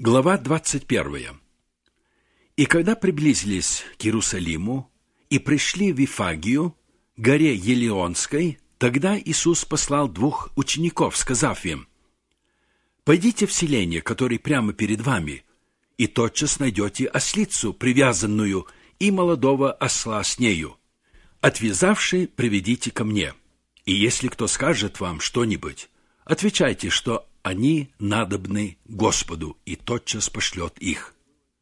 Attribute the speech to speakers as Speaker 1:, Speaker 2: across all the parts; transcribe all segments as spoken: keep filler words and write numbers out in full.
Speaker 1: Глава двадцать первая. И когда приблизились к Иерусалиму и пришли в Вифагию, горе Елеонской, тогда Иисус послал двух учеников, сказав им: «Пойдите в селение, которое прямо перед вами, и тотчас найдете ослицу, привязанную, и молодого осла с нею. Отвязавши, приведите ко мне. И если кто скажет вам что-нибудь, отвечайте, что они надобны Господу, и тотчас пошлет их».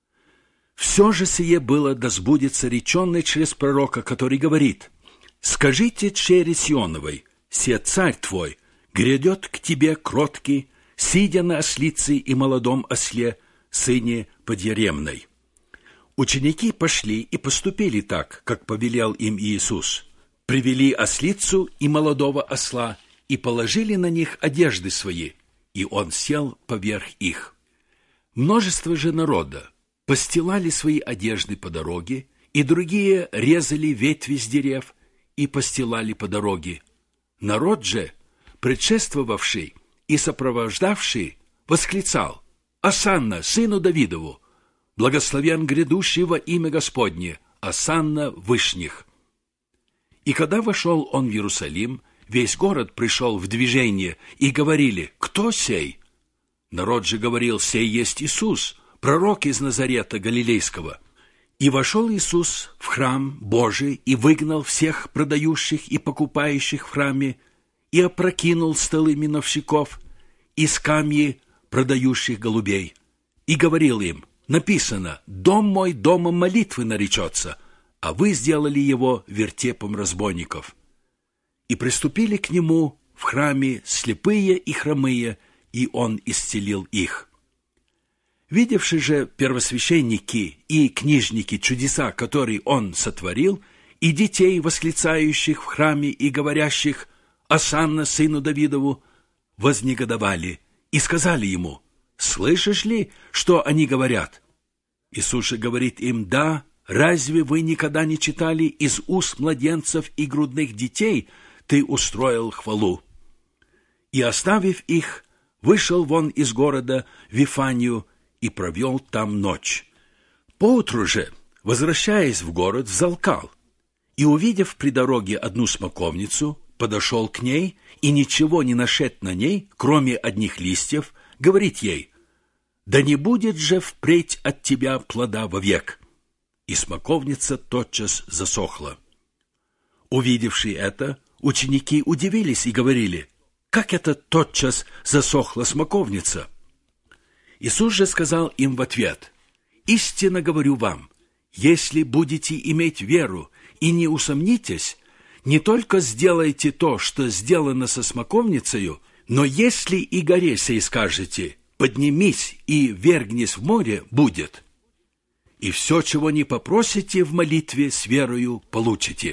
Speaker 1: Все же сие было, да сбудется реченное через пророка, который говорит: «Скажите чере Сионовой, се царь твой, грядет к тебе кроткий, сидя на ослице и молодом осле, сыне подъеремной». Ученики пошли и поступили так, как повелел им Иисус. Привели ослицу и молодого осла и положили на них одежды свои, и он сел поверх их. Множество же народа постилали свои одежды по дороге, и другие резали ветви с дерев и постилали по дороге. Народ же, предшествовавший и сопровождавший, восклицал: «Осанна, сыну Давидову! Благословен грядущий во имя Господне, осанна вышних!» И когда вошел он в Иерусалим, весь город пришел в движение, и говорили: «Кто сей?» Народ же говорил: «Сей есть Иисус, пророк из Назарета Галилейского». И вошел Иисус в храм Божий, и выгнал всех продающих и покупающих в храме, и опрокинул столы миновщиков и скамьи продающих голубей. И говорил им: «Написано: дом мой домом молитвы наречется, а вы сделали его вертепом разбойников». И приступили к нему в храме слепые и хромые, и он исцелил их. Видевши же первосвященники и книжники чудеса, которые он сотворил, и детей, восклицающих в храме и говорящих: «Осанна сыну Давидову», вознегодовали и сказали ему: «Слышишь ли, что они говорят?» Иисус же говорит им: «Да, разве вы никогда не читали: из уст младенцев и грудных детей ты устроил хвалу?» И, оставив их, вышел вон из города в Вифанию и провел там ночь. Поутру же, возвращаясь в город, взалкал, и, увидев при дороге одну смоковницу, подошел к ней, и, ничего не нашед на ней, кроме одних листьев, говорит ей: «Да не будет же впредь от тебя плода вовек». И смоковница тотчас засохла. Увидевши это, ученики удивились и говорили: «Как это тотчас засохла смоковница?» Иисус же сказал им в ответ: «Истинно говорю вам, если будете иметь веру и не усомнитесь, не только сделаете то, что сделано со смоковницею, но если и горе сей скажете: поднимись и вергнись в море, будет. И все, чего не попросите в молитве, с верою получите».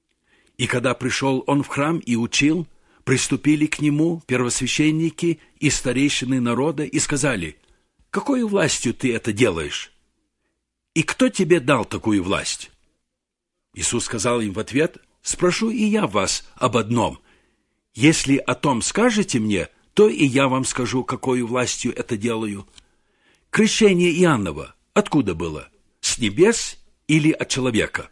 Speaker 1: И когда пришел он в храм и учил, приступили к нему первосвященники и старейшины народа и сказали: «Какой властью ты это делаешь? И кто тебе дал такую власть?» Иисус сказал им в ответ: «Спрошу и я вас об одном. Если о том скажете мне, то и я вам скажу, какой властью это делаю. Крещение Иоаннова откуда было? С небес или от человека?»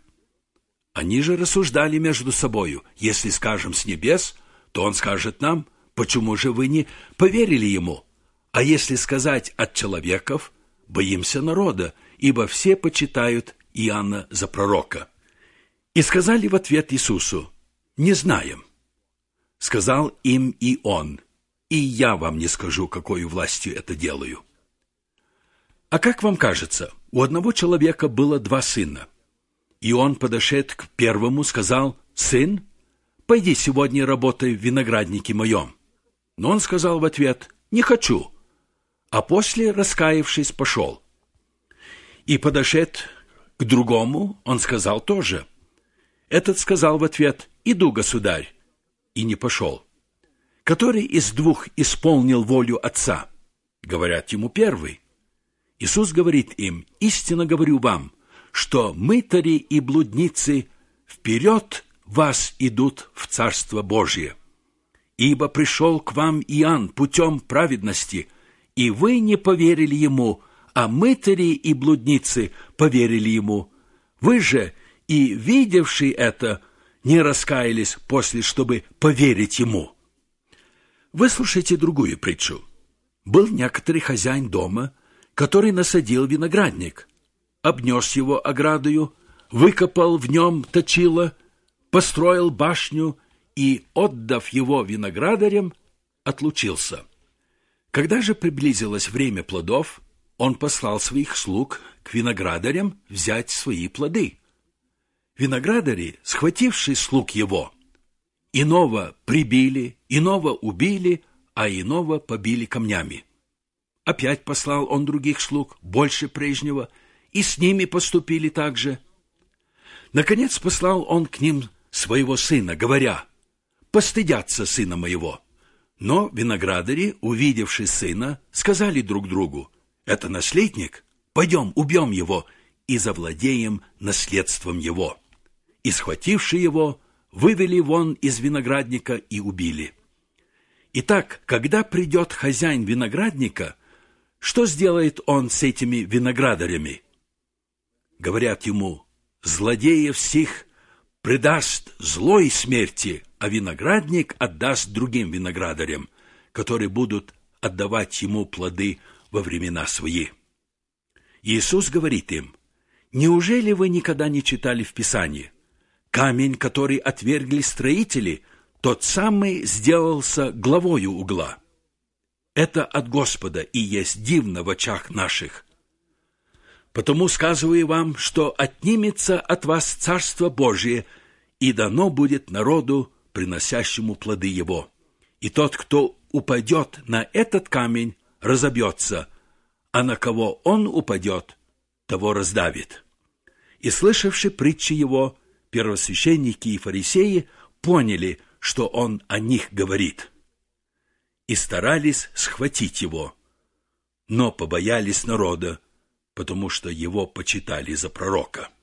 Speaker 1: Они же рассуждали между собою: «Если скажем с небес, то он скажет нам: почему же вы не поверили ему? А если сказать от человеков, боимся народа, ибо все почитают Иоанна за пророка». И сказали в ответ Иисусу: «Не знаем». Сказал им и он: «И я вам не скажу, какой властью это делаю». А как вам кажется, у одного человека было два сына. И он, подошед к первому, сказал: «Сын, пойди сегодня работай в винограднике моем». Но он сказал в ответ: «Не хочу». А после, раскаявшись, пошел. И, подошед к другому, он сказал тоже. Этот сказал в ответ: «Иду, государь», и не пошел. Который из двух исполнил волю отца? Говорят ему: первый. Иисус говорит им: «Истинно говорю вам, что мытари и блудницы вперед вас идут в Царство Божие. Ибо пришел к вам Иоанн путем праведности, и вы не поверили ему, а мытари и блудницы поверили ему. Вы же, и видевшие это, не раскаялись после, чтобы поверить ему». Выслушайте другую притчу. Был некоторый хозяин дома, который насадил виноградник, обнес его оградою, выкопал в нем точило, построил башню и, отдав его виноградарям, отлучился. Когда же приблизилось время плодов, он послал своих слуг к виноградарям взять свои плоды. Виноградари, схватившие слуг его, иного прибили, иного убили, а иного побили камнями. Опять послал он других слуг, больше прежнего, и с ними поступили так же. Наконец послал он к ним своего сына, говоря: «Постыдятся сына моего». Но виноградари, увидевши сына, сказали друг другу: «Это наследник, пойдем, убьем его и завладеем наследством его». И, схвативши его, вывели вон из виноградника и убили. Итак, когда придет хозяин виноградника, что сделает он с этими виноградарями? Говорят ему: «Злодеев сих предаст злой смерти, а виноградник отдаст другим виноградарям, которые будут отдавать ему плоды во времена свои». Иисус говорит им: «Неужели вы никогда не читали в Писании? Камень, который отвергли строители, тот самый сделался главою угла. Это от Господа и есть дивно в очах наших. Потому сказываю вам, что отнимется от вас Царство Божие, и дано будет народу, приносящему плоды его. И тот, кто упадет на этот камень, разобьется, а на кого он упадет, того раздавит». И, слышавши притчи его, первосвященники и фарисеи поняли, что он о них говорит, и старались схватить его, но побоялись народа, потому что его почитали за пророка.